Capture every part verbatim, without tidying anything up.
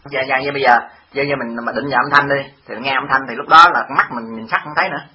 Dạ dạ như bây giờ, giờ như mình mà định vào âm thanh đi, thì nghe âm thanh thì lúc đó là mắt mình nhìn sắc không thấy nữa.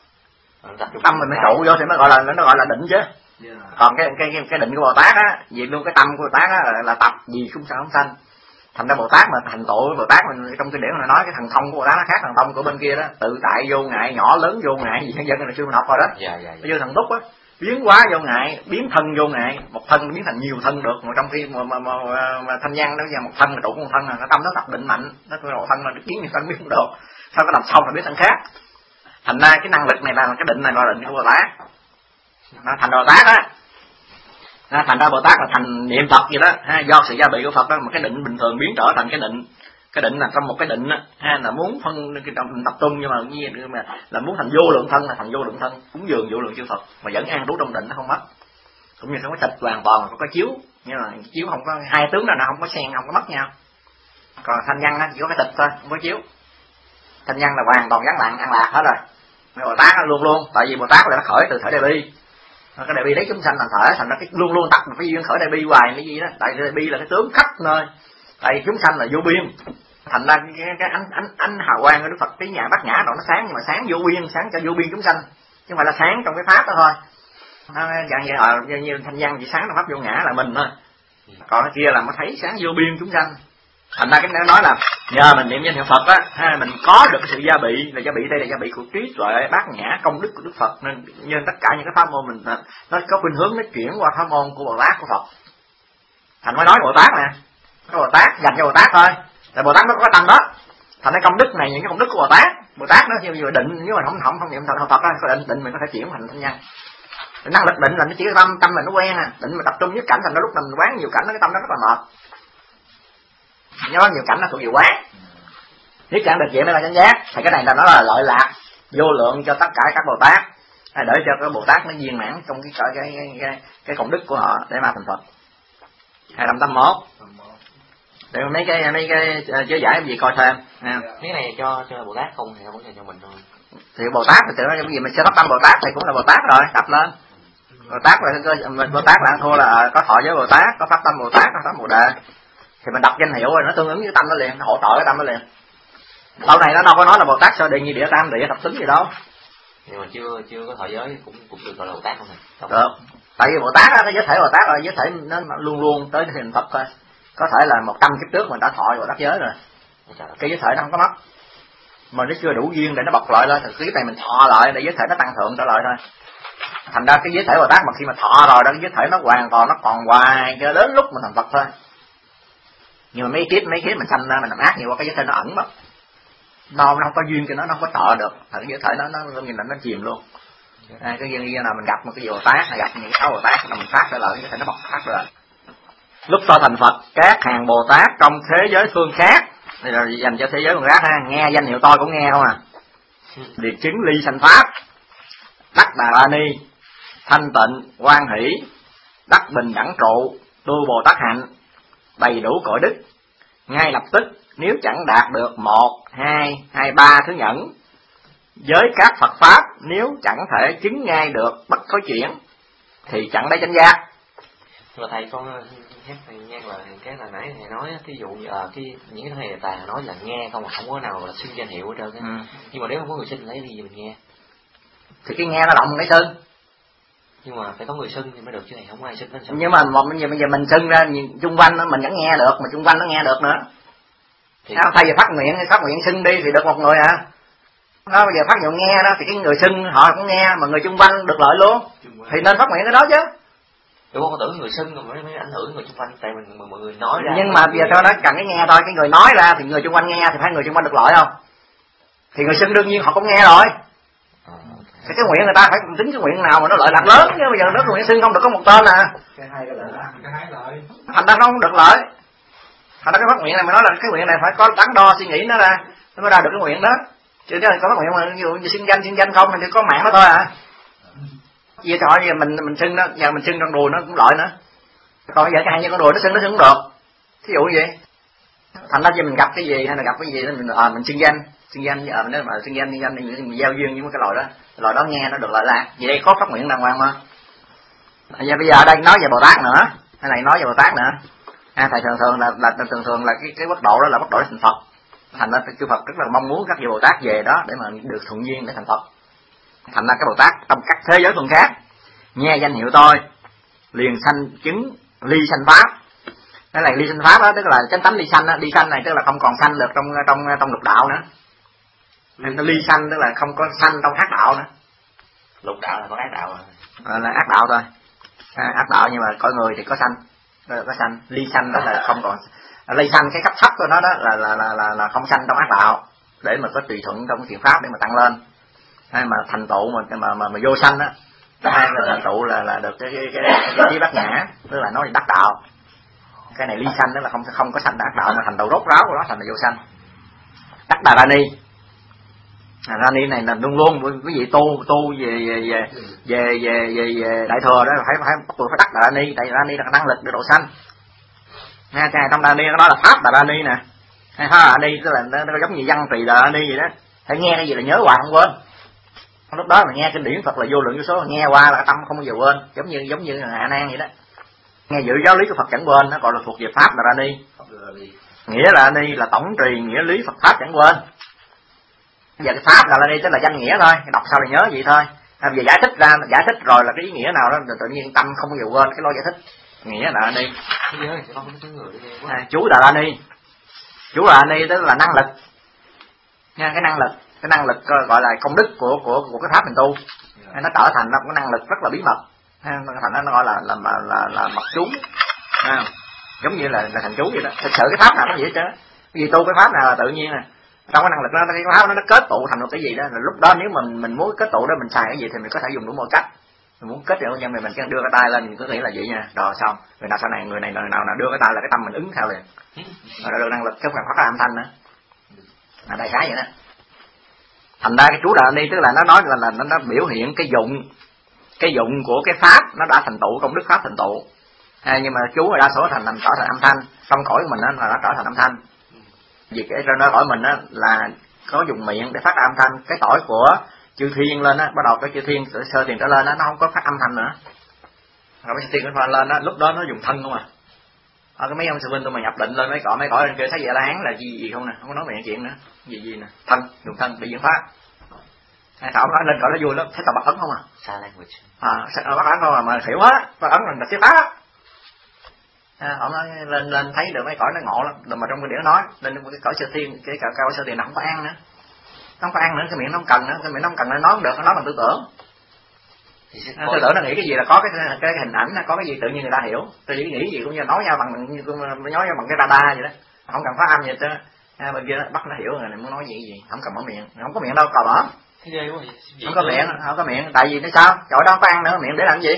Tâm mình mới trụ vô thì nó gọi là nó gọi là định chứ. Yeah. Còn cái cái cái, cái định của Bồ Tát á, vì luôn cái tâm của Bồ Tát á là, là tập gì cũng sao không sanh. Thành ra Bồ Tát mà thành tựu Bồ Tát mình trong kinh điển nó nói cái thần thông của Bồ Tát nó khác thần thông của bên kia đó, tự tại vô ngại, nhỏ lớn vô ngại gì dân là sư mình học rồi đó. Dạ dạ. Bây giờ thần túc á, biến hóa vô ngại, biến thân vô ngại, một thân biến thành nhiều thân được, mà trong khi mà, mà, mà, mà, mà thanh văn đó giờ một thân là trụ một thân là nó tâm nó tập định mạnh, nó cái một thân là biến nhiều thân biến không được, sau cái làm xong là biết thân khác. Thành ra cái năng lực này là cái định này là định của Bồ Tát. Nó thành Bồ Tát á. Nó thành ra Bồ Tát là thành niệm Phật vậy đó, ha, do sự gia bị của Phật đó, mà cái định bình thường biến trở thành cái định. Cái định là trong một cái định á, ha, là muốn phân cái tập trung nhưng mà mà là muốn thành vô lượng thân là thành vô lượng thân, cúng dường vô lượng chư Phật mà vẫn an trú trong định nó không mất. Cũng như không có tịch hoàn toàn không có chiếu, nhưng mà chiếu không có hai tướng là nó không có xen không có mất nhau. Còn thanh văn á chỉ có cái tịch thôi, không có chiếu. Thanh văn là hoàn toàn vắng lặng an lạc hết rồi. Bồ Tát nó luôn luôn, tại vì Bồ Tát là nó khởi từ thể đại bi. Cái đại bi đấy chúng sanh thành thể, thành ra cái luôn luôn tập một cái duyên khởi đại bi hoài cái gì đó. Tại đại bi là cái tướng khắp nơi. Tại vì chúng sanh là vô biên. Thành ra cái, cái ánh ánh ánh hào quang của Đức Phật cái nhà Bát Nhã đó nó sáng, nhưng mà sáng vô biên, sáng cho vô biên chúng sanh, chứ không phải là sáng trong cái pháp đó thôi. Nó dạng như ở như, như thanh văn chỉ sáng trong pháp vô ngã là mình thôi. Còn cái kia là nó thấy sáng vô biên chúng sanh. Thành ra cái nó nói là nhờ mình niệm danh hiệu Phật á, ha, mình có được cái sự gia bị, là gia bị đây là gia bị của trí tuệ bát nhã công đức của Đức Phật, nên nên tất cả những cái pháp môn mình nó có khuynh hướng nó chuyển qua pháp môn của Bồ Tát của Phật. Thành mới nói Bồ Tát nè, cái Bồ Tát dành cho Bồ Tát thôi, tại Bồ Tát nó có cái tâm đó. Thành cái công đức này những cái công đức của Bồ Tát, Bồ Tát nó như vừa định, nếu mà không không không niệm Phật Phật á, có định định mình có thể chuyển thành thanh nhân. Năng lực định là nó chỉ cái tâm tâm mình nó quen à, định mà tập trung nhất cảnh thành ra lúc mình quán nhiều cảnh nó cái tâm nó rất là mệt. Nhớ nhiều cảnh nó thuộc về quán. Nếu chẳng được vậy mới là chánh giác, thì cái này là nó là lợi lạc vô lượng cho tất cả các Bồ Tát, để cho các Bồ Tát nó viên mãn trong cái cái cái cái, cái công đức của họ để mà thành Phật. hai trăm tám mươi mốt. Để mấy cái mấy cái chế giải gì coi thêm. À. Cái này cho cho Bồ Tát không thì không phải cho mình thôi. Thì Bồ Tát thì tự nó cái gì mình sẽ tập tâm Bồ Tát thì cũng là Bồ Tát rồi, tập lên. Bồ Tát là Bồ Tát là thua là có thọ với Bồ Tát, có pháp tâm Bồ Tát, có pháp Bồ Đề. Thì mình đọc danh hiệu rồi nó tương ứng với tâm nó liền, nó hỗ trợ cái tâm nó liền. Sau này nó đâu có nói là Bồ Tát sơ địa như địa tam địa thập tính gì đâu. Nhưng mà chưa chưa có thọ giới cũng cũng được gọi là Bồ Tát không này. Được. Tại vì Bồ Tát á, cái giới thể Bồ Tát là giới thể nó luôn luôn tới hình Phật thôi. Có thể là một trăm kiếp trước mình đã thọ Bồ Tát giới rồi. Cái giới thể nó không có mất. Mà nó chưa đủ duyên để nó bộc lợi lên, thì cái này mình thọ lại để giới thể nó tăng thượng trở lại thôi. Thành ra cái giới thể Bồ Tát mà khi mà thọ rồi đó, cái giới thể nó hoàn toàn nó còn hoài cho đến lúc mình thành Phật thôi. Nhưng mà mấy kiếp mấy kiếp mình sanh ra mình làm ác nhiều quá cái giới thể nó ẩn mất, nó nó không có duyên cho nó nó không có trợ được, cái giới thể nó nó nhìn là nó chìm luôn. À, cái duyên nào mình gặp một cái Bồ Tát, gặp những cái Bồ Tát là mình phát ra lại cái giới thể nó bộc phát ra. Lúc sau thành Phật, các hàng Bồ Tát trong thế giới phương khác, đây là dành cho thế giới phương khác ha, nghe danh hiệu tôi cũng nghe không à. Liệt chứng ly sanh pháp, đắc Đà La Ni, thanh tịnh, hoan hỷ, đắc bình đẳng trụ, tu Bồ Tát hạnh, đầy đủ cõi đức, ngay lập tức nếu chẳng đạt được một, hai, hai ba thứ nhẫn, với các Phật pháp nếu chẳng thể chứng ngay được bất thối chuyển, thì chẳng lấy chánh giác. Nhưng mà thầy con nhắc thầy nghe là cái là nãy thầy nói, thí dụ như à, cái những cái thầy tà nói là nghe không, không có nào là xưng danh hiệu hết trơn á. Ừ. Nhưng mà nếu không có người xưng lấy gì mình nghe? Thì cái nghe nó động cái xưng. Nhưng mà phải có người xưng thì mới được chứ này, không ai xưng đến sao? Nhưng mà một bây giờ, bây giờ mình xưng ra chung quanh nó mình vẫn nghe được, mà chung quanh nó nghe được nữa. Thì thay vì phát nguyện phát nguyện xưng đi thì được một người à. Nó bây giờ phát nguyện nghe đó thì cái người xưng họ cũng nghe, mà người chung quanh được lợi luôn. Thì nên phát nguyện cái đó chứ. Đúng không? Có tưởng người xưng mới mới ảnh hưởng người chung quanh, tại mình mọi người nói ra. Nhưng mà bây giờ thôi đó cần cái nghe thôi, cái người nói ra thì người chung quanh nghe thì phải người chung quanh được lợi không? Thì người xưng đương nhiên họ cũng nghe rồi. Thì cái nguyện người ta phải tính cái nguyện nào mà nó lợi lạc lớn, chứ bây giờ nó nguyện xưng không được có một tên à. Cái hai cái lợi, cái hai lợi. Thành ra nó không được lợi. Thành ra cái phát nguyện này mà nói là cái nguyện này phải có đắn đo suy nghĩ nó ra, nó mới ra được cái nguyện đó. Chứ nếu có phát nguyện mà ví dụ như xưng danh xưng danh không thì có mạng đó thôi à. Vì thôi giờ mình mình xưng đó, giờ mình xưng con đùi nó cũng lợi nữa. Còn bây giờ cái hai như con đùi nó xưng nó xưng cũng được. Thí dụ như vậy. Thành ra khi mình gặp cái gì hay là gặp cái gì đó mình à, mình xưng danh, xưng danh với ờ mình nói mà xưng danh xưng danh thì mình giao duyên với cái loại đó, loại đó nghe nó được lợi lạc. Vậy đây có phát nguyện đàng hoàng mà. Giờ bây giờ đây nói về Bồ Tát nữa, cái này nói về Bồ Tát nữa. À, thầy thường thường là, là thường thường là cái cái bất độ đó là bất độ thành Phật. Thành ra chư Phật rất là mong muốn các vị Bồ Tát về đó để mà được thuận duyên để thành Phật. Thành ra các Bồ Tát trong các thế giới phần khác nghe danh hiệu tôi liền sanh chứng ly sanh pháp. Cái này ly sanh pháp đó tức là chánh tánh ly sanh đó. Ly sanh này tức là không còn sanh được trong trong trong lục đạo nữa. Nên nó ly sanh tức là không có sanh trong ác đạo nữa. Lục đạo là có ác đạo à, là ác đạo thôi. À, ác đạo nhưng mà cõi người thì có sanh, có sanh. Ly sanh đó là không còn. Ly sanh cái cấp thấp của nó đó là là là là, là không sanh trong ác đạo để mà có tùy thuận trong thiện pháp để mà tăng lên. Hay mà thành tựu mà mà mà, mà vô sanh á, hai là thành tựu là là được cái cái cái cái trí bát nhã, tức là nói đắc đạo. Cái này ly sanh đó là không không có sanh đắc đạo mà thành tựu rốt ráo của nó thành là vô sanh. Đắc Đà Ra Ni. À, Ra Ni này là luôn luôn quý vị tu tu về về về về về, về, về đại thừa đó phải phải bắt buộc phải đắc Đà Ra Ni, tại Ra Ni là năng lực để độ sanh. Nghe cái trong Đà Ni nó là pháp Đà Ra Ni nè. Hay Pháp Đà Ni tức là nó, nó giống như văn trì Đà Ra Ni vậy đó. Phải nghe cái gì là nhớ hoài không quên. Lúc đó mà nghe kinh điển Phật là vô lượng vô số, nghe qua là tâm không bao giờ quên, giống như giống như Hạ Nan vậy đó. Nghe giữ giáo lý của Phật chẳng quên, nó gọi là thuộc về pháp Đà Ra Ni. Nghĩa Đà Ra Ni là tổng trì nghĩa lý Phật pháp chẳng quên. Giờ cái pháp Đà Ra Ni tức là danh nghĩa thôi, đọc sao là nhớ vậy thôi. À, về giải thích ra, giải thích rồi là cái ý nghĩa nào đó tự nhiên tâm không bao giờ quên cái lo giải thích. Nghĩa Đà Ra Ni. À, chú Đà Ra Ni. Chú Đà Ra Ni tức là năng lực. Nha, cái năng lực, cái năng lực gọi là công đức của của của cái pháp mình tu. Nó trở thành một cái năng lực rất là bí mật. Thành ra nó gọi là là là là, là mật chú. À, giống như là, là thành chú vậy đó. Thực sự cái pháp nào nó vậy chứ. Vì tu cái pháp nào là tự nhiên nè. Trong cái năng lực đó, cái pháp nó nó kết tụ thành một cái gì đó. Rồi lúc đó nếu mình mình muốn kết tụ đó mình xài cái gì thì mình có thể dùng đủ mọi cách. Mình muốn kết được nhân mình mình chỉ đưa cái tay lên mình cứ nghĩ là vậy nha. Rồi xong, người nào sau này người này người nào nào đưa cái tay là cái tâm mình ứng theo liền. Rồi được năng lực cái phần phát ra âm thanh nữa. À, đại khái vậy đó. Thành ra cái chú Đà Ni tức là nó nói là, là nó, nó biểu hiện cái dụng cái dụng của cái pháp nó đã thành tựu công đức pháp thành tựu. À, nhưng mà chú đa số thành thành trở thành âm thanh, trong cõi của mình đó là nó trở thành âm thanh. Vì cái nó cõi mình đó là có dùng miệng để phát ra âm thanh, cái tỏi của chư thiên lên á, bắt đầu cái chư thiên sơ tiền trở lên á nó không có phát âm thanh nữa. Rồi cái chư thiên nó lên á, lúc đó nó dùng thân không à. Ở cái mấy ông sư huynh tôi mà nhập định lên mấy cõi mấy cõi lên kia thấy vậy là hán là gì gì không nè, không có nói miệng chuyện nữa. Gì gì nè, thân, dùng thân để diễn pháp. Hai thảo nói lên cõi nó vui lắm, thấy tao bắt ấn không à? À, bắt ấn không à mà hiểu hết, bắt ấn là cái pháp. À, ông nói lên lên thấy được mấy cõi nó ngộ lắm, mà trong cái điển nói lên cái cõi sơ thiên, cái cõi cao sơ thiên nó không có ăn nữa, nó không có ăn nữa, cái miệng nó không cần nữa, cái miệng nó không cần nó nói không được, nó nói bằng tư tưởng. À, tư tưởng nó nghĩ cái gì là có cái cái, cái hình ảnh, có cái gì tự nhiên người ta hiểu, tự nhiên nghĩ gì cũng như nói nhau bằng như nói nhau bằng cái radar vậy đó, không cần phát âm gì hết. À, bên kia bắt nó hiểu rồi này muốn nói gì gì, không cần mở miệng, không có miệng đâu cò bỏ. Không có miệng, không có miệng, tại vì nó sao? Chỗ đó không có ăn nữa, miệng để làm gì?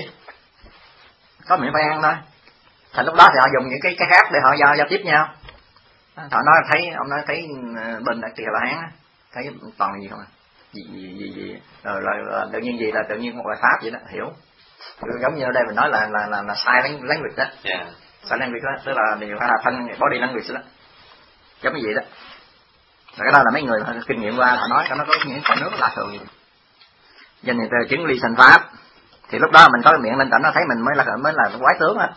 Có miệng phải ăn thôi. Thành lúc đó thì họ dùng những cái cái khác để họ giao giao tiếp nhau. Họ nói thấy ông nói thấy bên đại tiệc là hán thấy toàn gì không à? Gì gì gì gì rồi, rồi, rồi tự nhiên gì là tự nhiên một loại pháp vậy đó, hiểu. Giống như ở đây mình nói là là là, là sai lắng language đó. Yeah. Sai language đó, tức là điều là thân body language đó. Giống như vậy đó. Rồi cái đó là mấy người kinh nghiệm qua họ nói, nó có những con nước lạ thường gì. Danh này từ chứng ly sanh pháp. Thì lúc đó mình có cái miệng lên tận nó thấy mình mới là mới là quái tướng á.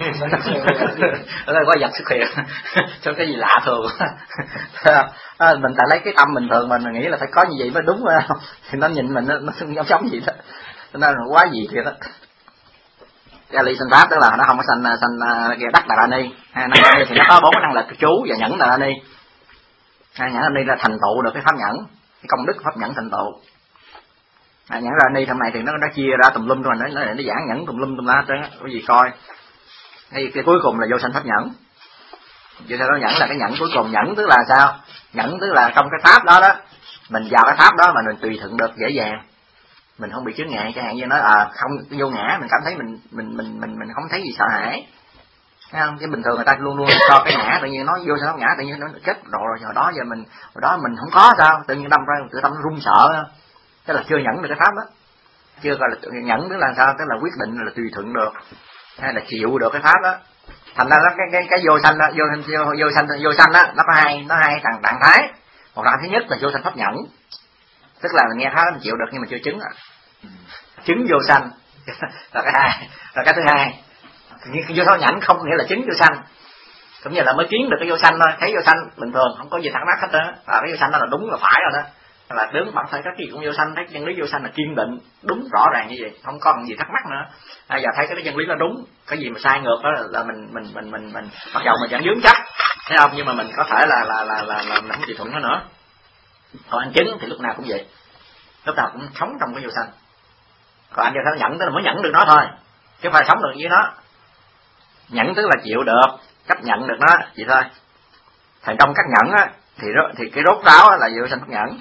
Nó có vật xuất hiện cho cái gì lạ thường. À, mình tại lấy cái tâm bình thường mình nghĩ là phải có như vậy mới đúng không? Thì nó nhìn mình nó, nó giống giống gì đó. Nó là quá gì thiệt đó. Cái ly sanh pháp tức là nó không có sanh sanh kia đắc Đà Ra Ni. Ha, nó, thì nó có bốn cái năng lực chú và nhẫn Đà Ra Ni. Ha, nhẫn Đà Ra Ni là thành tựu được cái pháp nhẫn, cái công đức pháp nhẫn thành tựu. À, nhẫn Ra Ni hôm nay thì nó nó chia ra tùm lum rồi nó nó, nó giảng nhẫn tùm lum tùm la trơn á, cái gì coi. Cái, cái cuối cùng là vô sanh pháp nhẫn. Vô sanh pháp nhẫn là cái nhẫn cuối cùng, nhẫn tức là sao? Nhẫn tức là trong cái pháp đó đó, mình vào cái pháp đó mà mình tùy thuận được dễ dàng. Mình không bị chướng ngại, chẳng hạn như nói à không vô ngã, mình cảm thấy mình mình mình mình mình không thấy gì sợ hãi. Thấy không? Cái bình thường người ta luôn luôn cho cái ngã, tự nhiên nói vô sanh pháp ngã tự nhiên nó chết rồi, rồi hồi đó giờ mình hồi đó mình không có sao, tự nhiên đâm ra tự tâm run sợ. Tức là chưa nhẫn được cái pháp đó, chưa gọi là nhẫn tức là sao, tức là quyết định là tùy thuận được hay là chịu được cái pháp đó. Thành ra cái cái cái vô sanh đó, vô vô vô sanh vô sanh đó nó có hai nó hai trạng trạng thái. Một trạng thứ nhất là vô sanh pháp nhẫn, tức là mình nghe pháp mình chịu được nhưng mà chưa chứng à. Chứng vô sanh là cái hai, là cái thứ hai. Vô sanh nhẫn không nghĩa là chứng vô sanh. cũng như là mới kiến được cái vô sanh thôi, thấy vô sanh bình thường không có gì thắc mắc hết á, à, cái vô sanh đó là đúng là phải rồi đó, là đứng bản thân các gì cũng vô sanh, thấy chân lý vô sanh là kiên định đúng rõ ràng như vậy, không có gì thắc mắc nữa. À, giờ thấy cái chân lý nó đúng, cái gì mà sai ngược đó là, là mình mình mình mình mình mặc dầu mình vẫn vướng chấp, thấy không, nhưng mà mình có thể là là là là, là mình không chịu thuận nó nữa. Còn anh chứng thì lúc nào cũng vậy, lúc nào cũng sống trong cái vô sanh. Còn anh vô sanh nhận tức là mới nhận được nó thôi, chứ không phải sống được với nó. Nhẫn tức là chịu được, chấp nhận được nó vậy thôi. Thì trong các nhẫn á thì thì cái rốt ráo là vô sanh pháp nhẫn.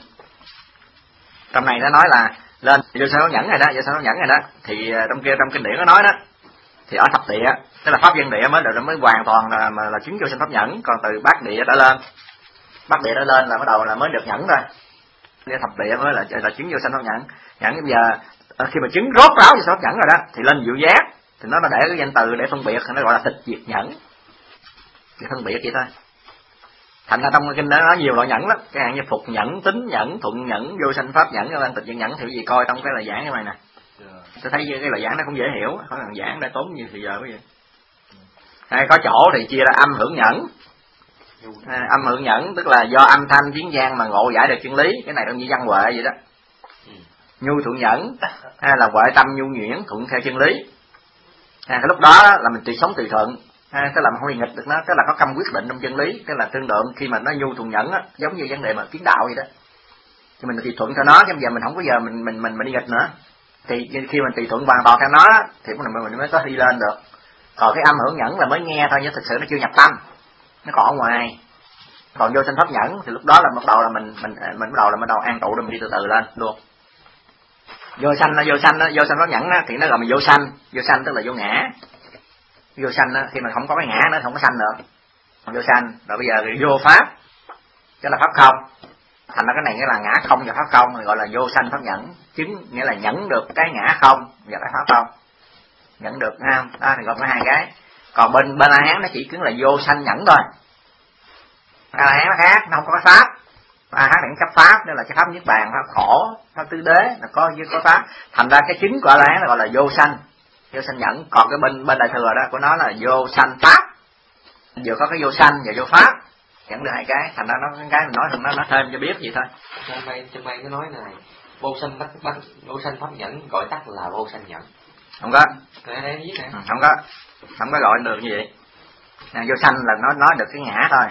Trong này nó nói là lên vô sanh pháp nhẫn này đó, vô sanh pháp nhẫn này đó, thì trong kia trong kinh điển nó nói đó, thì ở thập địa tức là pháp dân địa mới được mới hoàn toàn là mà là chứng vô sanh pháp nhẫn, còn từ bát địa đã lên, bát địa đã lên là bắt đầu là mới được nhẫn rồi. Cái thập địa mới là là chứng vô sanh pháp nhẫn. Nhẫn bây giờ khi mà chứng rốt ráo vô sanh pháp nhẫn rồi đó thì lên diệu giác, thì nó để cái danh từ để phân biệt, nó gọi là tịch diệt nhẫn, thì phân biệt vậy thôi. Thành ra trong cái kinh đó nó nhiều loại nhẫn lắm, cái dạng như phục nhẫn, tín nhẫn, thuận nhẫn, vô sanh pháp nhẫn, vô sanh tịch diệt nhẫn, thì cái gì coi trong cái lời giảng như này nè. Tôi thấy cái lời giảng nó cũng dễ hiểu, không cần giảng để tốn nhiều thời giờ cái gì. Hay có chỗ thì chia ra âm hưởng nhẫn. À, âm hưởng nhẫn tức là do âm thanh tiếng vang mà ngộ giải được chân lý, cái này giống như văn huệ vậy đó. Nhu thuận nhẫn hay là huệ tâm nhu nhuyễn thuận theo chân lý. À, cái lúc đó là mình tùy sống tùy thuận, à, tức là mình không bị nghịch được nó, tức là có căm quyết định trong chân lý, tức là tương đương khi mà nó nhu thuận nhẫn á, giống như vấn đề mà kiến đạo vậy đó, thì mình tùy thuận theo nó, chứ bây giờ mình không có giờ mình mình mình mình đi nghịch nữa, thì khi mình tùy thuận hoàn toàn theo nó thì mình mới có đi lên được. Còn cái âm hưởng nhẫn là mới nghe thôi, nhưng thực sự nó chưa nhập tâm, nó còn ở ngoài. Còn vô sanh pháp nhẫn thì lúc đó là bắt đầu là mình mình mình bắt đầu là bắt đầu an trụ rồi mình đi từ từ lên luôn. Vô sanh nó vô sanh nó vô sanh pháp nhẫn đó, thì nó gọi là vô sanh, vô sanh tức là vô ngã. Vô sanh đó, khi mà không có cái ngã nó không có sanh được. Vô sanh rồi bây giờ vô pháp, tức là pháp không. Thành ra cái này nghĩa là ngã không và pháp không, thì gọi là vô sanh pháp nhẫn, chứng nghĩa là nhẫn được cái ngã không và cái pháp không, nhẫn được ha. Đó thì gồm có hai cái. Còn bên bên A Hán nó chỉ chứng là vô sanh nhẫn thôi. A Hán nó khác, nó không có cái pháp. A Hán là cái pháp, đó là cái pháp niết bàn, pháp khổ, pháp tứ đế là có với có pháp. Thành ra cái chứng của A Hán là gọi là vô sanh, vô sanh nhẫn. Còn cái bên bên đại thừa đó của nó là vô sanh pháp, vừa có cái vô sanh và vô pháp, dẫn được hai cái. Thành ra nó cái mình nói nó nó thêm cho biết vậy thôi. Trên đây trên đây nó nói này vô sanh bắt bắt vô sanh pháp nhẫn gọi tắt là vô sanh nhẫn. Không có. Đây đây viết nè. Không có, không có gọi được như vậy. Nè, vô sanh là nó nói được cái ngã thôi.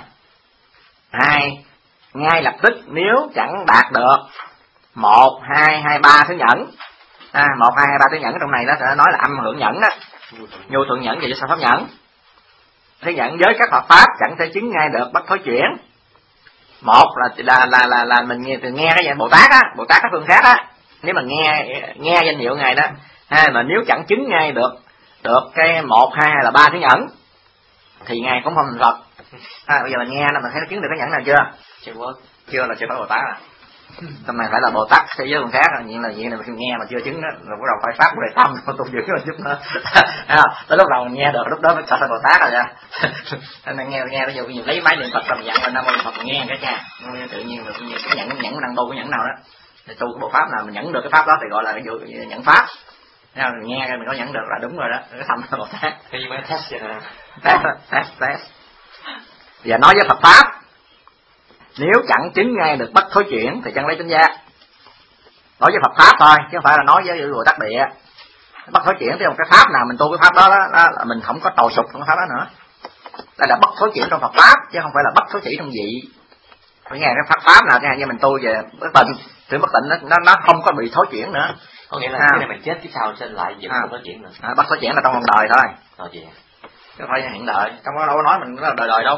Hai, ngay lập tức nếu chẳng đạt được một hai hai ba thứ nhẫn, à, một hai hai ba thứ nhẫn trong này nó sẽ nói là âm hưởng nhẫn đó, nhu thuận nhẫn và vô sanh pháp nhẫn. Thứ nhẫn với các Phật pháp chẳng thể chứng ngay được bất thối chuyển. Một là là là là, là mình nghe từ nghe cái dạng Bồ Tát á, Bồ Tát các phương khác á, nếu mà nghe nghe danh hiệu ngài đó, ha, mà nếu chẳng chứng ngay được được cái một hai hay là ba thứ nhẫn thì ngài cũng không thành Phật. À, bây giờ mình nghe là mình thấy nó chứng được cái nhẫn nào chưa? Chưa có. Chưa là chưa có Bồ Tát à. Trong này phải là Bồ Tát thế giới còn khác, nhiên là nhiên là mình nghe mà chưa chứng đó, rồi bắt đầu phải phát đề tâm rồi tu dưỡng rồi giúp nó. À, tới lúc đầu mình nghe được lúc đó mới trở thành Bồ Tát rồi nha. Nên nghe nghe ví dụ như lấy máy niệm Phật rồi dặn lên Nam Mô Phật nghe cái cha, tự nhiên rồi cái nhẫn nhẫn năng tu cái nhẫn nào đó, thì tu cái bộ pháp nào mình nhẫn được cái pháp đó thì gọi là cái nhẫn pháp. Nghe nghe mình có nhẫn được là đúng rồi đó, cái thầm là Bồ Tát. Thì mới test vậy nè. Test test test. Giờ nói với Phật pháp, nếu chẳng chứng ngay được bất thối chuyển thì chẳng lấy chánh giác. Nói với Phật pháp thôi, chứ không phải là nói với Bồ Tát địa. Bất thối chuyển thì một cái pháp nào mình tu cái pháp đó, đó, đó là mình không có tồi sụp trong cái pháp đó nữa. Đây là bất thối chuyển trong Phật pháp, chứ không phải là bất thối chuyển trong vị. Phải nghe cái pháp pháp nào như mình tu về bất tịnh, thì bất tịnh nó, nó nó không có bị thối chuyển nữa. Có nghĩa là à. cái này mình chết kiếp sau sinh lại vẫn à. không thối chuyển nữa. À, bất thối chuyển là trong vòng đời thôi. Rồi vậy. Chứ không phải hiện đời. Trong đó đâu có nói mình là đời đời đâu.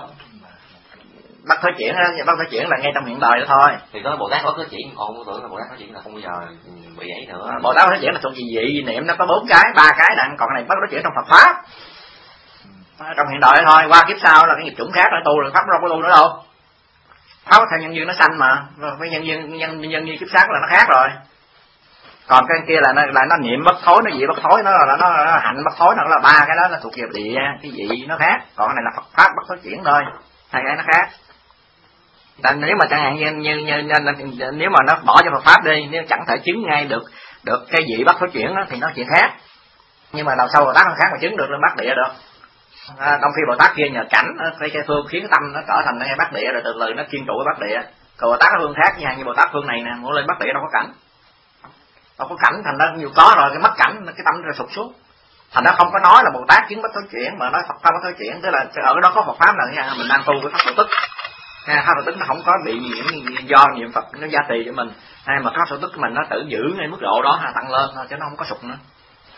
Bắt thối chuyển á, bắt thối chuyển là ngay trong hiện đời đó thôi. Thì có Bồ Tát có thối chuyển, còn tưởng là Bồ Tát thối chuyển là không bao giờ bị ấy nữa. À, Bồ Tát thối chuyển là thuộc gì vị niệm nó có bốn cái, ba cái đặng, còn cái này bắt thối chuyển trong Phật pháp. À, trong hiện đời thôi, qua kiếp sau là cái nghiệp chủng khác rồi tu, rồi pháp đâu có tu nữa đâu. Pháp theo nhân duyên nó sanh mà, với nhân duyên nhân nhân duyên kiếp sát là nó khác rồi. Còn cái kia là nó là nó niệm bất thối, nó vị bất thối, nó là nó, nó hạnh bất thối, nó là ba cái đó nó thuộc về địa, cái vị nó khác. Còn cái này là Phật pháp bất thối chuyển thôi, hai cái nó khác. Tại nếu mà chẳng hạn như, như, như, như nếu mà nó bỏ cho Phật pháp đi, nếu chẳng thể chứng ngay được được cái vị bất thối chuyển đó, thì nó chuyện khác. Nhưng mà đầu sau Bồ Tát không khác mà chứng được lên Bát Địa được. À, trong khi Bồ Tát kia nhờ cảnh cái cái phương khiến tâm nó trở thành nó ngay Bắc Địa rồi từ từ nó kiên trụ cái Bắc Địa. Còn Bồ Tát ở phương khác nha, như Bồ Tát phương này nè, muốn lên Bắc Địa đâu có cảnh, đâu có cảnh, thành ra nhiều có rồi cái mất cảnh cái tâm nó sụp xuống. Thành ra không có nói là Bồ Tát kiến bất thối chuyển mà nói Phật pháp bất thối chuyển, tức là ở đó có Phật pháp nào nha, mình đang tu cái pháp tự tức, ha, pháp tự tức nó không có bị những do niệm Phật nó gia trì cho mình, hay mà pháp tự tức của mình nó tự giữ ngay mức độ đó ha, tăng lên thôi chứ nó không có sụp nữa.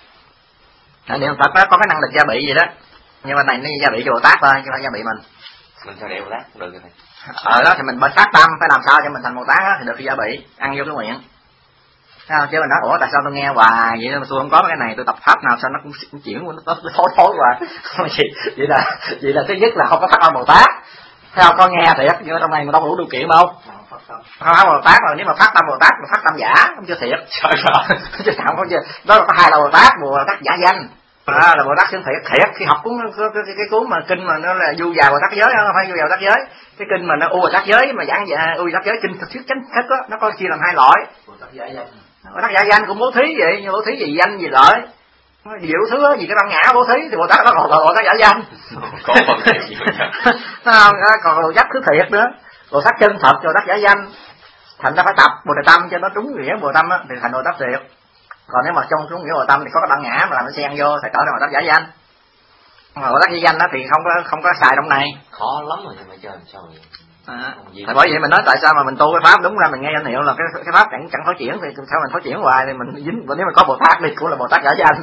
Niệm Phật nó có cái năng lực gia bị gì đó, nhưng mà này nó gia bị cho Bồ Tát thôi chứ không phải gia bị mình. Mình theo đeo Bồ Tát cũng được rồi. Ở đó thì mình bên phát tâm phải làm sao cho mình thành Bồ Tát đó, thì được gia bị ăn vô cái nguyện. Không, chứ mình nói ủa tại sao tôi nghe hoài vậy mà tôi không có cái này, tôi tập pháp nào sao nó cũng, cũng chuyển nó thối thối hoài. vậy là vậy là thứ nhất là không có phát tâm Bồ Tát. Theo con nghe thiệt nhưng mà trong này mình đâu đủ điều kiện đâu. Không phải Bồ Tát rồi, nếu mà phát tâm Bồ Tát mà phát tâm giả không chưa thiệt. Chứ không có chưa. Đó là có hai là Bồ Tát, Bồ Tát giả danh. À, là Bồ Tát chân thiệt thiệt khi học cuốn cái, cái, cái, cái cuốn mà kinh mà nó là du già Bồ Tát giới, không phải du già Bồ Tát giới. Cái kinh mà nó u Bồ Tát giới mà giảng dạ u Bồ Tát giới kinh thuyết chánh thức á, nó có chia làm hai loại. Bồ Tát giả danh. Bồ Tát giả danh cũng bố thí vậy, nhưng bố thí gì danh gì lợi. Diệu thứ gì cái băng ngã bố thí thì Bồ Tát nó còn Bồ Tát giả danh. Có phần gì không, còn Bồ Tát thứ thiệt nữa. Bồ Tát chân thật Bồ Tát giả danh. Thành ra phải tập Bồ Đề Tâm cho nó trúng nghĩa Bồ Tâm á thì thành Bồ Tát thiệt. Còn nếu mà trong trúng nghĩa Bồ Tâm thì có cái băng ngã mà làm nó xen vô thì trở thành Bồ Tát giả danh. Mà Bồ Tát giả danh đó thì không có không có xài trong này. Khó lắm rồi nhưng mà chơi làm sao vậy? À, bởi vậy mình nói tại sao mà mình tu cái pháp, đúng ra mình nghe danh hiệu là cái cái pháp chẳng chẳng thối chuyển thì sao mình thối chuyển hoài thì mình dính, nếu mình có Bồ Tát đi cũng là Bồ Tát giả danh.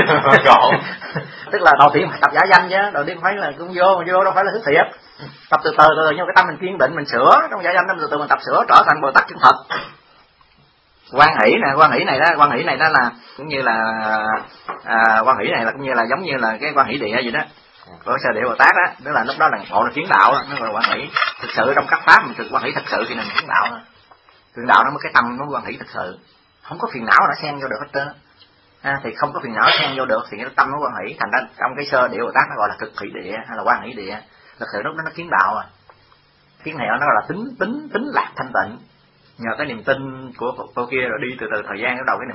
Tức là đầu tiên phải tập giả danh chứ, đầu tiên phải là cũng vô mà vô đâu phải là thứ thiệt, tập từ từ từ nhưng cái tâm mình kiên định mình sửa trong giả danh đó, từ từ mình tập sửa trở thành Bồ Tát chân thật. Quan hỷ nè, quan hỷ này đó, quan hỷ này đó là cũng như là à, quan hỷ này là cũng như là giống như là cái quan hỷ địa vậy đó. Của Sở Địa Bồ Tát á, tức là lúc đó là ngộ là kiến đạo đó, nó gọi là quan hỷ. Thực sự trong các pháp mình thực quan hỷ thực sự thì mình kiến đạo thôi. Kiến đạo nó mới cái tâm nó quan hỷ thực sự, không có phiền não nó xen vô được hết trơn. À, thì không có phiền não xen vô được thì cái tâm nó quan hỷ, thành ra trong cái Sơ Địa Bồ Tát nó gọi là cực hỷ địa hay là quan hỷ địa. Thực sự lúc đó nó kiến đạo à. Kiến này nó gọi là tính tính tính lạc thanh tịnh. Nhờ cái niềm tin của Phật cô kia rồi đi từ từ thời gian bắt đầu cái niềm